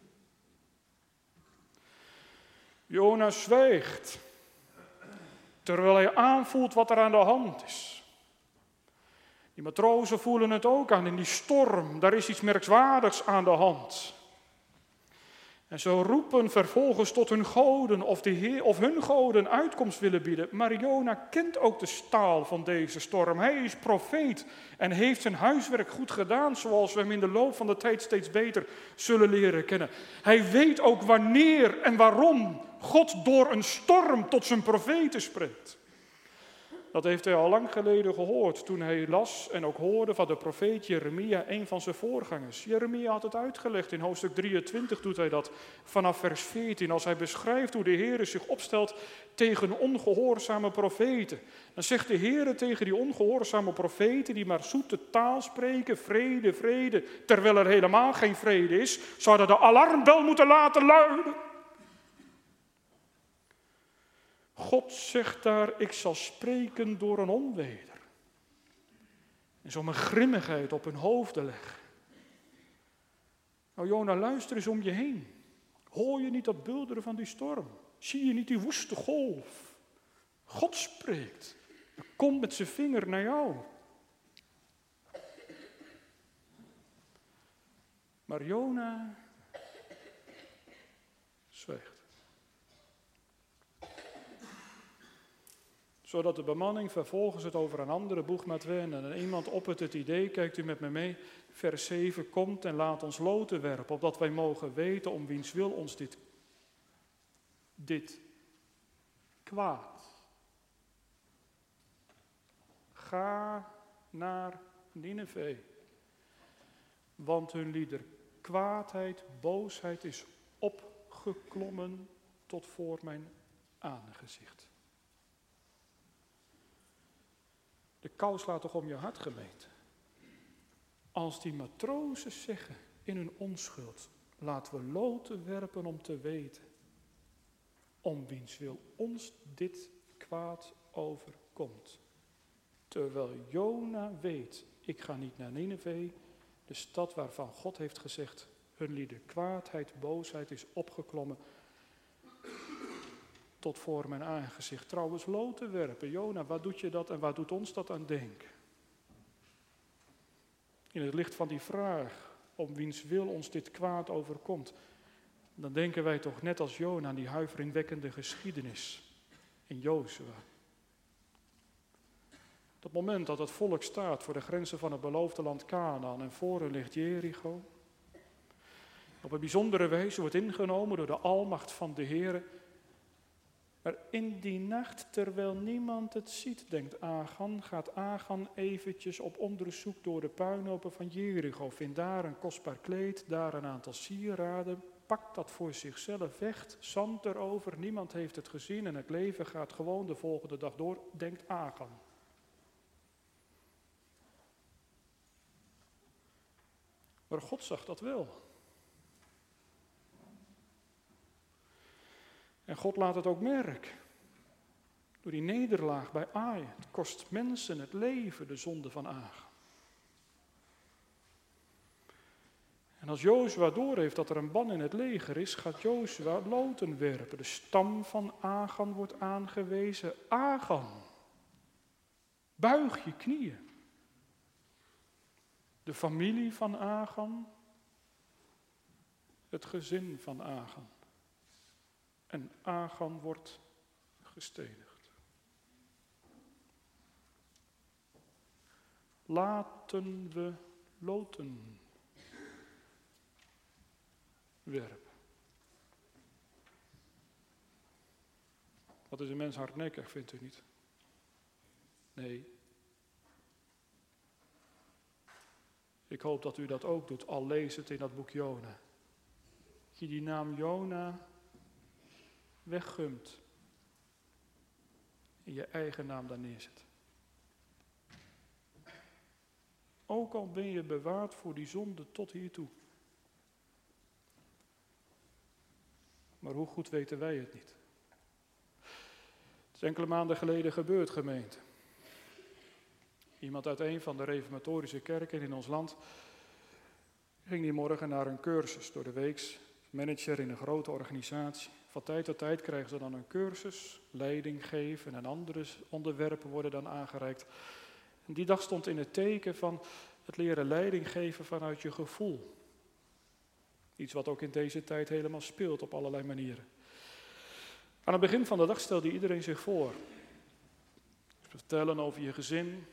A: Jona zwijgt. Terwijl hij aanvoelt wat er aan de hand is. Die matrozen voelen het ook aan in die storm. Daar is iets merkwaardigs aan de hand. En ze roepen vervolgens tot hun goden of, de Heer, of hun goden uitkomst willen bieden. Maar Jona kent ook de staal van deze storm. Hij is profeet en heeft zijn huiswerk goed gedaan, zoals we hem in de loop van de tijd steeds beter zullen leren kennen. Hij weet ook wanneer en waarom God door een storm tot zijn profeten spreekt. Dat heeft hij al lang geleden gehoord toen hij las en ook hoorde van de profeet Jeremia, een van zijn voorgangers. Jeremia had het uitgelegd, in hoofdstuk drieëntwintig doet hij dat, vanaf vers veertien, als hij beschrijft hoe de Heer zich opstelt tegen ongehoorzame profeten. Dan zegt de Heer tegen die ongehoorzame profeten, die maar zoete taal spreken, vrede, vrede, terwijl er helemaal geen vrede is, zouden de alarmbel moeten laten luiden. God zegt daar, ik zal spreken door een onweder. En zo mijn grimmigheid op hun hoofden leggen. Nou Jona, luister eens om je heen. Hoor je niet dat bulderen van die storm? Zie je niet die woeste golf? God spreekt. Hij komt met zijn vinger naar jou. Maar Jona zwijgt. Zodat de bemanning vervolgens het over een andere boeg moet wenden. En iemand op het, het idee, kijkt u met me mee, vers zeven, komt en laat ons loten werpen, opdat wij mogen weten om wiens wil ons dit, dit kwaad. Ga naar Nineve, want hun lieder kwaadheid, boosheid is opgeklommen tot voor mijn aangezicht. De kou slaat toch om je hart, gemeente. Als die matrozen zeggen in hun onschuld, laten we loten werpen om te weten, om wiens wil ons dit kwaad overkomt. Terwijl Jona weet, ik ga niet naar Nineve, de stad waarvan God heeft gezegd, hun lieden kwaadheid, boosheid is opgeklommen tot voor mijn aangezicht. Trouwens, loten werpen. Jona, waar doet je dat en waar doet ons dat aan denken? In het licht van die vraag, om wiens wil ons dit kwaad overkomt, dan denken wij toch net als Jona aan die huiveringwekkende geschiedenis in Jozua. Op het moment dat het volk staat voor de grenzen van het beloofde land Kanaan en voor hen ligt Jericho, op een bijzondere wijze wordt ingenomen door de almacht van de Heere. Maar in die nacht, terwijl niemand het ziet, denkt Achan, gaat Achan eventjes op onderzoek door de puinhopen van Jericho. Vindt daar een kostbaar kleed, daar een aantal sieraden, pakt dat voor zichzelf weg, zand erover, niemand heeft het gezien en het leven gaat gewoon de volgende dag door, denkt Achan. Maar God zag dat wel. En God laat het ook merken. Door die nederlaag bij Ai. Het kost mensen het leven, de zonde van Achan. En als Jozua doorheeft dat er een ban in het leger is, gaat Jozua loten werpen. De stam van Achan wordt aangewezen. Achan, buig je knieën. De familie van Achan, het gezin van Achan. En Achan wordt gestenigd. Laten we loten werpen. Wat is een mens hardnekkig, vindt u niet? Nee. Ik hoop dat u dat ook doet, al lees het in dat boek Jona. Dat je die naam Jona weggumt en je eigen naam daar neerzet. Ook al ben je bewaard voor die zonde tot hiertoe. Maar hoe goed weten wij het niet? Het is enkele maanden geleden gebeurd, gemeente. Iemand uit een van de reformatorische kerken in ons land ging die morgen naar een cursus door de weeks, manager in een grote organisatie. Van tijd tot tijd krijgen ze dan een cursus, leiding geven en andere onderwerpen worden dan aangereikt. En die dag stond in het teken van het leren leiding geven vanuit je gevoel. Iets wat ook in deze tijd helemaal speelt op allerlei manieren. Aan het begin van de dag stelde iedereen zich voor. Vertellen over je gezin,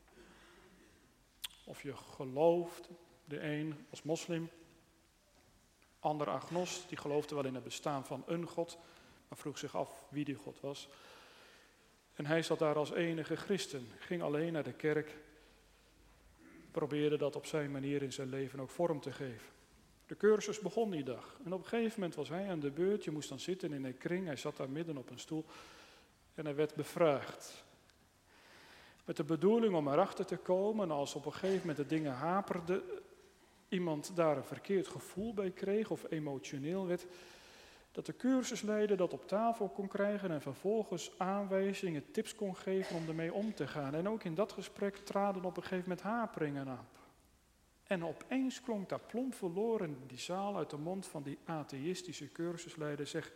A: of je gelooft, de een als moslim, ander agnost, die geloofde wel in het bestaan van een God, maar vroeg zich af wie die God was. En hij zat daar als enige christen, ging alleen naar de kerk, probeerde dat op zijn manier in zijn leven ook vorm te geven. De cursus begon die dag en op een gegeven moment was hij aan de beurt, je moest dan zitten in een kring, hij zat daar midden op een stoel en hij werd bevraagd. Met de bedoeling om erachter te komen, als op een gegeven moment de dingen haperden, iemand daar een verkeerd gevoel bij kreeg of emotioneel werd, dat de cursusleider dat op tafel kon krijgen en vervolgens aanwijzingen, tips kon geven om ermee om te gaan. En ook in dat gesprek traden op een gegeven moment haperingen aan. En opeens klonk daar plomp verloren in die zaal uit de mond van die atheïstische cursusleider, zeg,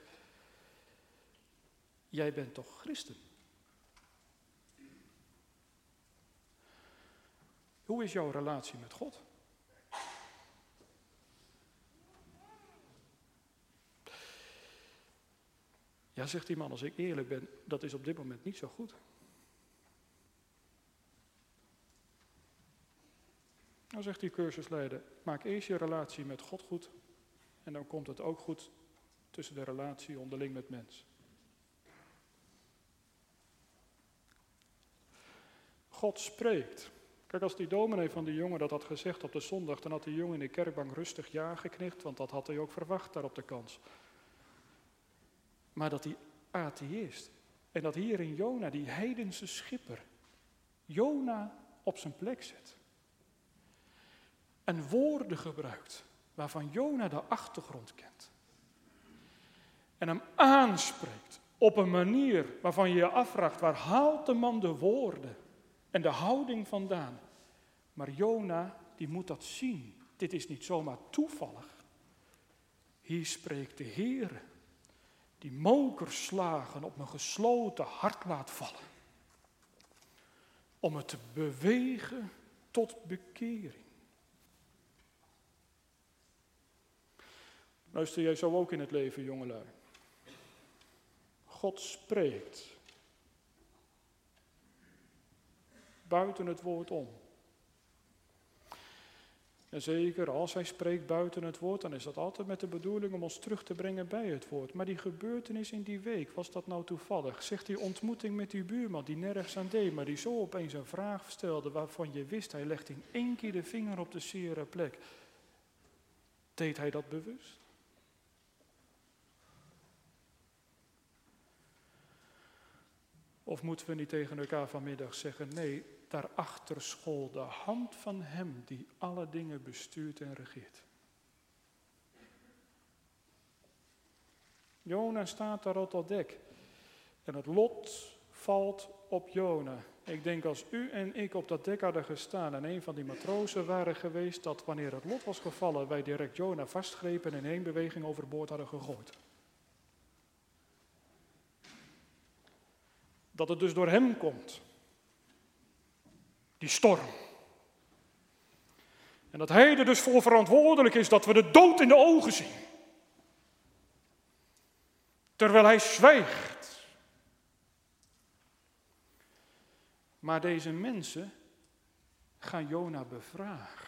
A: jij bent toch christen? Hoe is jouw relatie met God? Ja, zegt die man, als ik eerlijk ben, dat is op dit moment niet zo goed. Nou zegt die cursusleider, maak eerst je relatie met God goed en dan komt het ook goed tussen de relatie onderling met mens. God spreekt. Kijk, als die dominee van die jongen dat had gezegd op de zondag, dan had die jongen in de kerkbank rustig ja geknikt, want dat had hij ook verwacht daar op de kans. Maar dat die atheïst, en dat hier in Jona, die heidense schipper, Jona op zijn plek zet. En woorden gebruikt waarvan Jona de achtergrond kent. En hem aanspreekt op een manier waarvan je je afvraagt, waar haalt de man de woorden en de houding vandaan. Maar Jona, die moet dat zien. Dit is niet zomaar toevallig. Hier spreekt de Heere, die mokerslagen op mijn gesloten hart laat vallen. Om het te bewegen tot bekering. Luister jij zo ook in het leven, jongelui? God spreekt. Buiten het woord om. En zeker als hij spreekt buiten het woord, dan is dat altijd met de bedoeling om ons terug te brengen bij het woord. Maar die gebeurtenis in die week, was dat nou toevallig? Zegt die ontmoeting met die buurman die nergens aan deed, maar die zo opeens een vraag stelde waarvan je wist, hij legt in één keer de vinger op de zere plek. Deed hij dat bewust? Of moeten we niet tegen elkaar vanmiddag zeggen, nee, daarachter school de hand van hem die alle dingen bestuurt en regeert. Jona staat daar op dat dek. En het lot valt op Jona. Ik denk als u en ik op dat dek hadden gestaan en een van die matrozen waren geweest, dat wanneer het lot was gevallen, wij direct Jona vastgrepen en in één beweging overboord hadden gegooid. Dat het dus door hem komt. Die storm. En dat hij er dus voor verantwoordelijk is dat we de dood in de ogen zien. Terwijl hij zwijgt. Maar deze mensen gaan Jona bevragen.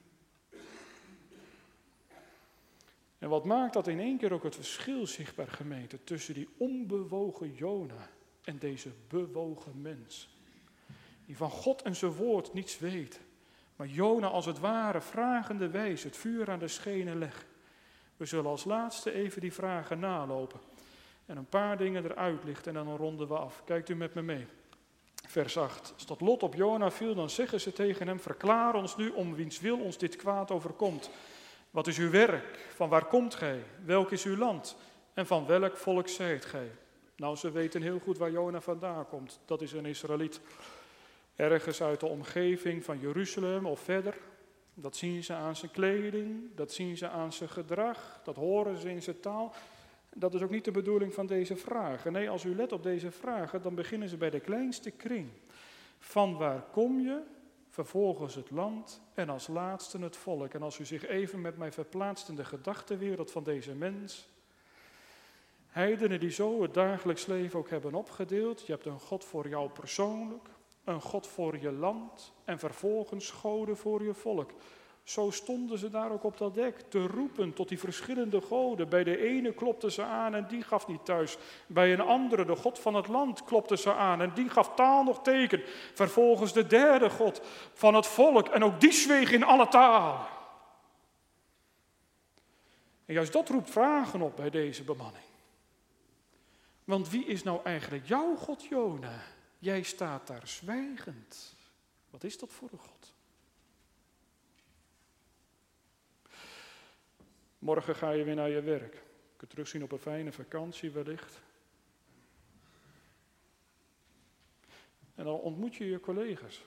A: En wat maakt dat in één keer ook het verschil zichtbaar, gemeente, tussen die onbewogen Jona en deze bewogen mens. Die van God en zijn woord niets weet. Maar Jona als het ware vragende wijs het vuur aan de schenen legt. We zullen als laatste even die vragen nalopen. En een paar dingen eruit lichten en dan ronden we af. Kijkt u met me mee. Vers acht. Als dat lot op Jona viel, dan zeggen ze tegen hem, verklaar ons nu om wiens wil ons dit kwaad overkomt. Wat is uw werk? Van waar komt gij? Welk is uw land? En van welk volk zijt gij? Nou, ze weten heel goed waar Jona vandaan komt. Dat is een Israëliet. Ergens uit de omgeving van Jeruzalem of verder. Dat zien ze aan zijn kleding, dat zien ze aan zijn gedrag, dat horen ze in zijn taal. Dat is ook niet de bedoeling van deze vragen. Nee, als u let op deze vragen, dan beginnen ze bij de kleinste kring. Van waar kom je? Vervolgens het land en als laatste het volk. En als u zich even met mij verplaatst in de gedachtenwereld van deze mens. Heidenen die zo het dagelijks leven ook hebben opgedeeld. Je hebt een God voor jou persoonlijk, een God voor je land en vervolgens goden voor je volk. Zo stonden ze daar ook op dat dek te roepen tot die verschillende goden. Bij de ene klopten ze aan en die gaf niet thuis. Bij een andere, de God van het land, klopten ze aan en die gaf taal nog teken. Vervolgens de derde God van het volk en ook die zweeg in alle talen. En juist dat roept vragen op bij deze bemanning. Want wie is nou eigenlijk jouw God, Jona? Jij staat daar zwijgend. Wat is dat voor een God? Morgen ga je weer naar je werk. Je kunt terugzien op een fijne vakantie wellicht. En dan ontmoet je je collega's.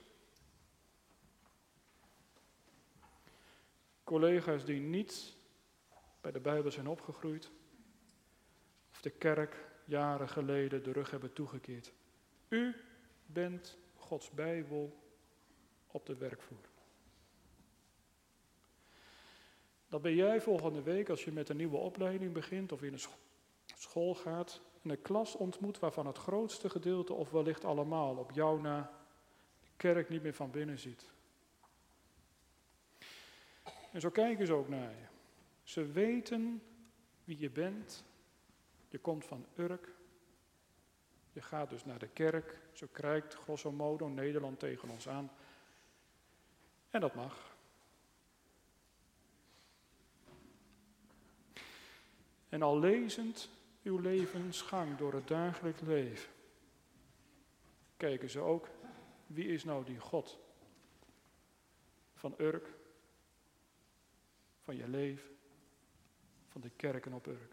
A: Collega's die niet bij de Bijbel zijn opgegroeid. Of de kerk jaren geleden de rug hebben toegekeerd. U bent Gods Bijbel op de werkvloer. Dat ben jij volgende week als je met een nieuwe opleiding begint of in een school gaat en een klas ontmoet waarvan het grootste gedeelte of wellicht allemaal op jou na de kerk niet meer van binnen ziet. En zo kijken ze ook naar je. Ze weten wie je bent. Je komt van Urk. Je gaat dus naar de kerk. Zo kijkt grosso modo Nederland tegen ons aan. En dat mag. En al lezend uw levensgang door het dagelijks leven, kijken ze ook, wie is nou die God van Urk, van je leven, van de kerken op Urk.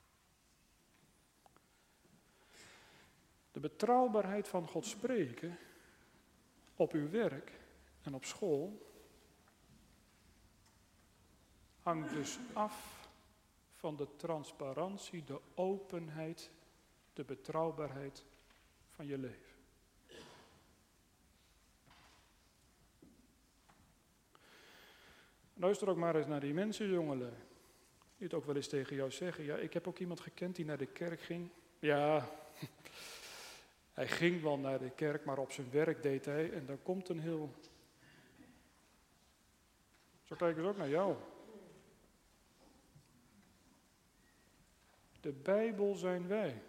A: De betrouwbaarheid van God spreken op uw werk en op school hangt dus af van de transparantie, de openheid, de betrouwbaarheid van je leven. Luister ook maar eens naar die mensen, jongelui. Die het ook wel eens tegen jou zeggen. Ja, ik heb ook iemand gekend die naar de kerk ging. Ja, hij ging wel naar de kerk, maar op zijn werk deed hij. En daar komt een heel... Zo kijken ze ook naar jou. De Bijbel zijn wij.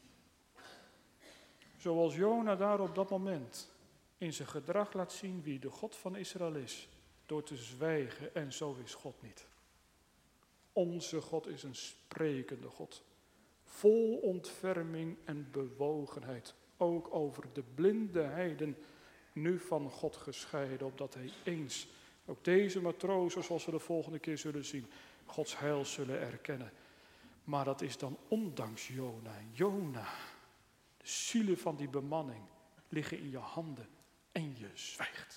A: Zoals Jona daar op dat moment in zijn gedrag laat zien wie de God van Israël is. Door te zwijgen, en zo is God niet. Onze God is een sprekende God. Vol ontferming en bewogenheid. Ook over de blinde heiden, nu van God gescheiden. Opdat hij eens, ook deze matrozen, zoals we de volgende keer zullen zien, Gods heil zullen erkennen. Maar dat is dan ondanks Jona. Jona, de zielen van die bemanning liggen in je handen en je zwijgt.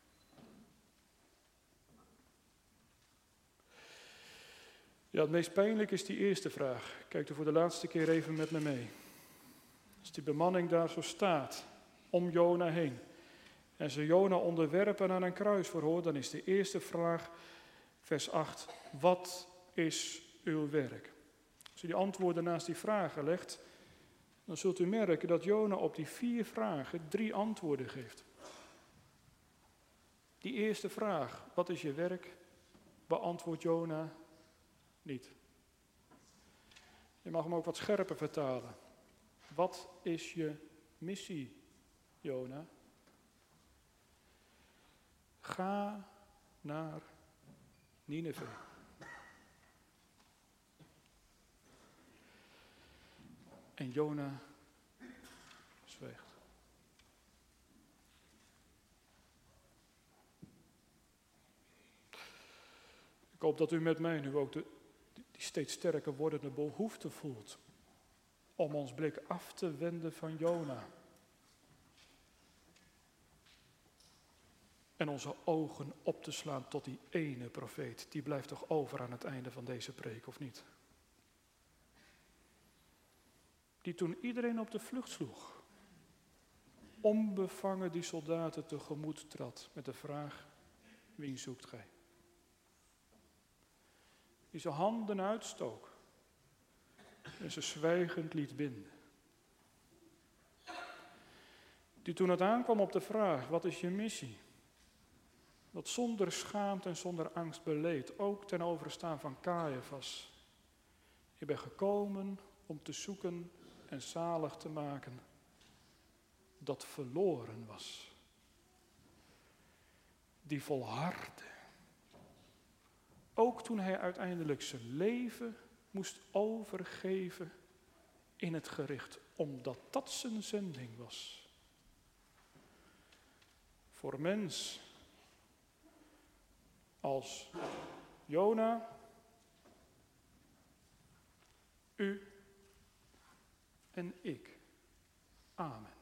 A: Ja, het meest pijnlijk is die eerste vraag. Kijk er voor de laatste keer even met me mee. Als die bemanning daar zo staat, om Jona heen, en ze Jona onderwerpen aan een kruisverhoor, dan is de eerste vraag, vers acht, wat is uw werk? Als u die antwoorden naast die vragen legt, dan zult u merken dat Jona op die vier vragen drie antwoorden geeft. Die eerste vraag, wat is je werk, beantwoordt Jona niet. Je mag hem ook wat scherper vertalen. Wat is je missie, Jona? Ga naar Nineve. En Jona zwijgt. Ik hoop dat u met mij nu ook de, die steeds sterker wordende behoefte voelt om ons blik af te wenden van Jona. En onze ogen op te slaan tot die ene profeet. Die blijft toch over aan het einde van deze preek, of niet? Die toen iedereen op de vlucht sloeg, onbevangen die soldaten tegemoet trad met de vraag, wie zoekt gij? Die zijn handen uitstook en ze zwijgend liet binden. Die toen het aankwam op de vraag, wat is je missie? Dat zonder schaamte en zonder angst beleed, ook ten overstaan van Caiaphas. Je bent gekomen om te zoeken en zalig te maken dat verloren was. Die volhardde. Ook toen hij uiteindelijk zijn leven moest overgeven in het gericht, omdat dat zijn zending was. Voor mens als Jona, u en ik. Amen.